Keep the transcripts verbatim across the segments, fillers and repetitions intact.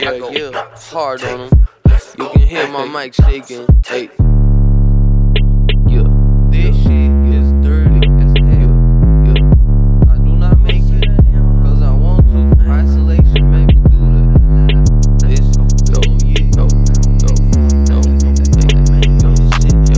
Yeah, yeah, it's hard on them. You can hear my mic shaking. Hey, yeah, this shit is dirty as hell. Yeah, I do not make it cause I want to. Isolation made me do that. This yo, yeah, yo, yo, yo, yo, shit, yo,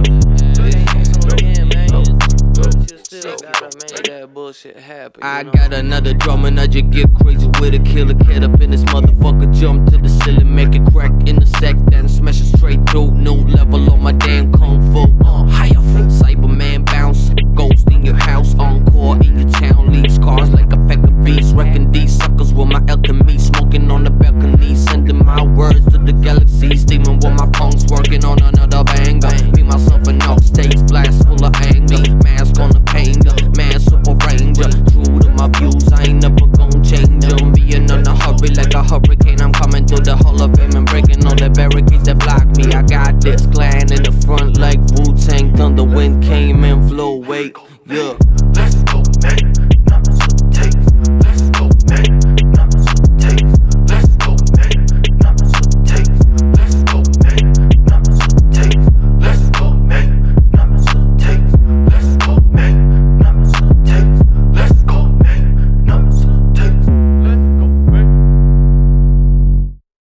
that bullshit happen. I got another drum and I just get crazy with a killer cat up in this motherfucker. Jump to the ceiling, make it crack in the sack, then smash it straight through. New level on my damn kung fu. Uh, higher foot, Cyberman bounce, ghost in your house, encore in your town, leave scars like a pack of beats. Wrecking these suckers with my alchemy, smoking on the balcony, sending my words to the galaxy, steaming with my punks, working on another banger. Me, myself, and off stage, blast full of anger, mask on the painter, man, super ranger. True to my views, I ain't never gon' change them. Being in a hurry like a hurricane, I'm coming through the Hall of Fame and breaking all the barricades that block me. I got this clan in the front like Wu-Tang. Thunder wind came and flew away, yeah.